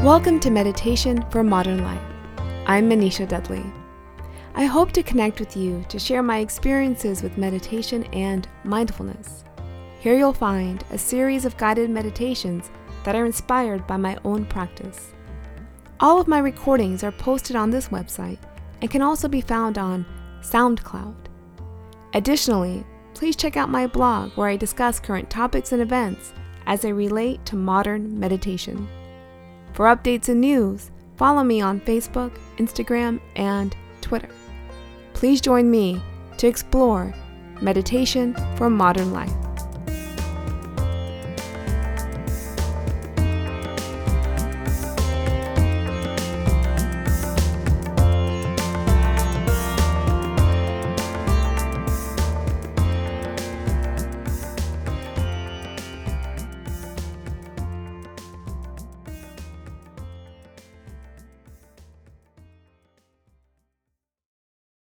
Welcome to Meditation for Modern Life. I'm Manisha Dudley. I hope to connect with you to share my experiences with meditation and mindfulness. Here you'll find a series of guided meditations that are inspired by my own practice. All of my recordings are posted on this website and can also be found on SoundCloud. Additionally, please check out my blog where I discuss current topics and events as they relate to modern meditation. For updates and news, follow me on Facebook, Instagram, and Twitter. Please join me to explore meditation for modern life.